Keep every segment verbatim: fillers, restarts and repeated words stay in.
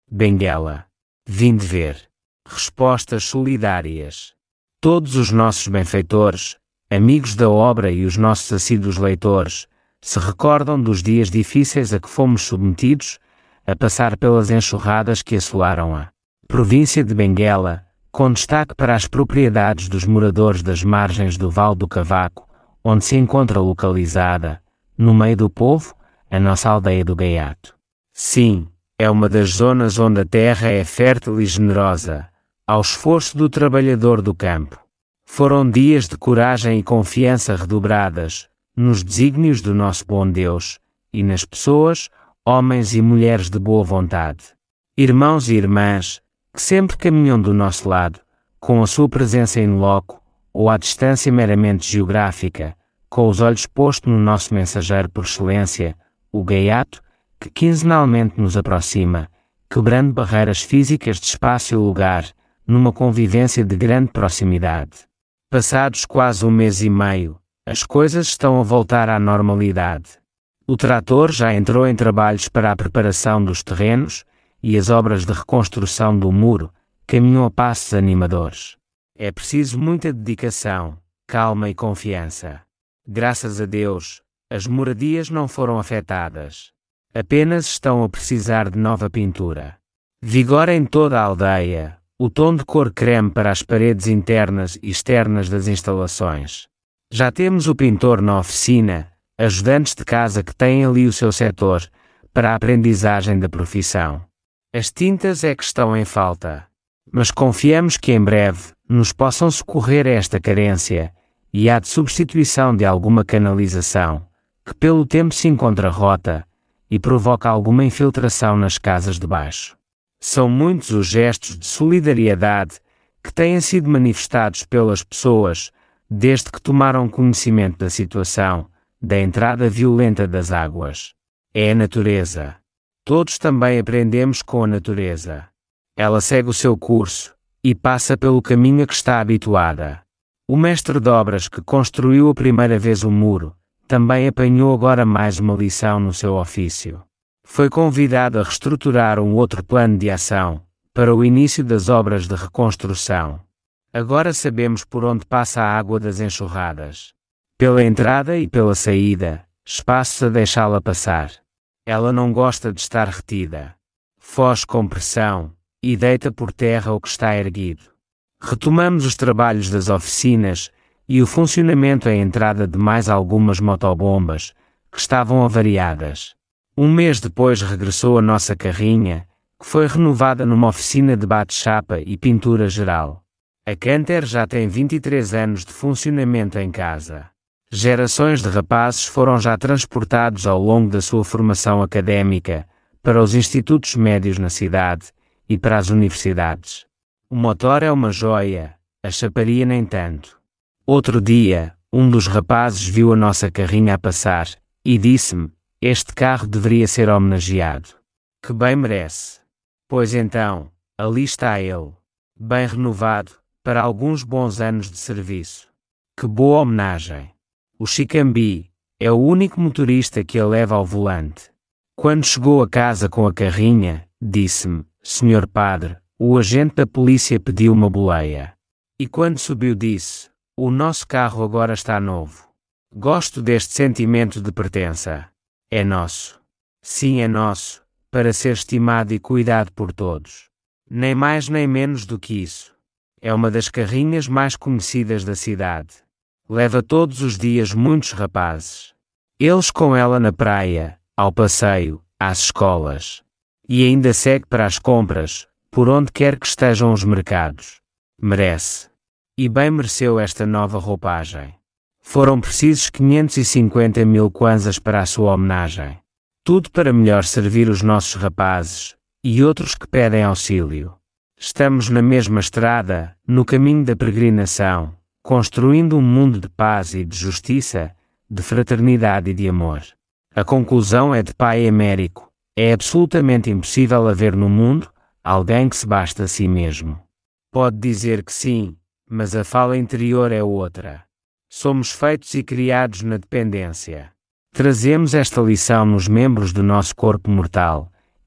Benguela. Vinde ver. Respostas solidárias. Todos os nossos benfeitores, amigos da obra e os nossos assíduos leitores, se recordam dos dias difíceis a que fomos submetidos, a passar pelas enxurradas que assolaram a província de Benguela, com destaque para as propriedades dos moradores das margens do Vale do Cavaco, onde se encontra localizada, no meio do povo, a nossa aldeia do Gaiato. Sim, é uma das zonas onde a terra é fértil e generosa, ao esforço do trabalhador do campo. Foram dias de coragem e confiança redobradas, nos desígnios do nosso bom Deus, e nas pessoas, homens e mulheres de boa vontade. Irmãos e irmãs, que sempre caminham do nosso lado, com a sua presença in loco, ou à distância meramente geográfica, com os olhos postos no nosso mensageiro por excelência, o Gaiato, que quinzenalmente nos aproxima, quebrando barreiras físicas de espaço e lugar, numa convivência de grande proximidade. Passados quase um mês e meio, as coisas estão a voltar à normalidade. O trator já entrou em trabalhos para a preparação dos terrenos, e as obras de reconstrução do muro caminham a passos animadores. É preciso muita dedicação, calma e confiança. Graças a Deus, as moradias não foram afetadas. Apenas estão a precisar de nova pintura. Vigora em toda a aldeia o tom de cor creme para as paredes internas e externas das instalações. Já temos o pintor na oficina, ajudantes de casa que têm ali o seu setor, para a aprendizagem da profissão. As tintas é que estão em falta. Mas confiamos que em breve nos possam socorrer a esta carência, e há de substituição de alguma canalização, que pelo tempo se encontra rota, e provoca alguma infiltração nas casas de baixo. São muitos os gestos de solidariedade que têm sido manifestados pelas pessoas, desde que tomaram conhecimento da situação, da entrada violenta das águas. É a natureza. Todos também aprendemos com a natureza. Ela segue o seu curso, e passa pelo caminho a que está habituada. O mestre de obras que construiu a primeira vez o muro, também apanhou agora mais uma lição no seu ofício. Foi convidado a reestruturar um outro plano de ação, para o início das obras de reconstrução. Agora sabemos por onde passa a água das enxurradas. Pela entrada e pela saída, espaços a deixá-la passar. Ela não gosta de estar retida. Foge com pressão, e deita por terra o que está erguido. Retomamos os trabalhos das oficinas, e o funcionamento à entrada de mais algumas motobombas, que estavam avariadas. Um mês depois regressou a nossa carrinha, que foi renovada numa oficina de bate-chapa e pintura geral. A Canter já tem vinte e três anos de funcionamento em casa. Gerações de rapazes foram já transportados ao longo da sua formação académica, para os institutos médios na cidade, e para as universidades. O motor é uma joia, a chaparia nem tanto. Outro dia, um dos rapazes viu a nossa carrinha a passar, e disse-me, este carro deveria ser homenageado. Que bem merece. Pois então, ali está ele, bem renovado, para alguns bons anos de serviço. Que boa homenagem. O Chicambi é o único motorista que a leva ao volante. Quando chegou a casa com a carrinha, disse-me, senhor padre, o agente da polícia pediu uma boleia. E quando subiu disse, o nosso carro agora está novo. Gosto deste sentimento de pertença. É nosso. Sim, é nosso, para ser estimado e cuidado por todos. Nem mais nem menos do que isso. É uma das carrinhas mais conhecidas da cidade. Leva todos os dias muitos rapazes. Eles com ela na praia, ao passeio, às escolas. E ainda segue para as compras, por onde quer que estejam os mercados. Merece. E bem mereceu esta nova roupagem. Foram precisos quinhentos e cinquenta mil kwanzas para a sua homenagem. Tudo para melhor servir os nossos rapazes, e outros que pedem auxílio. Estamos na mesma estrada, no caminho da peregrinação, construindo um mundo de paz e de justiça, de fraternidade e de amor. A conclusão é de Pai Américo. É absolutamente impossível haver no mundo alguém que se basta a si mesmo. Pode dizer que sim, mas a fala interior é outra. Somos feitos e criados na dependência. Trazemos esta lição nos membros do nosso corpo mortal,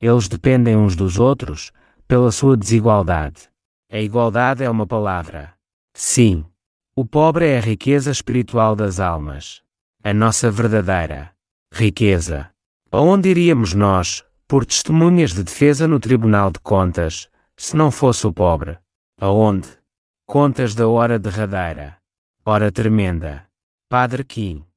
Eles dependem uns dos outros, pela sua desigualdade. A igualdade é uma palavra. Sim. O pobre é a riqueza espiritual das almas. A nossa verdadeira riqueza. Aonde iríamos nós, por testemunhas de defesa no Tribunal de Contas, se não fosse o pobre? Aonde? Contas da hora derradeira. Hora tremenda. Padre Kim.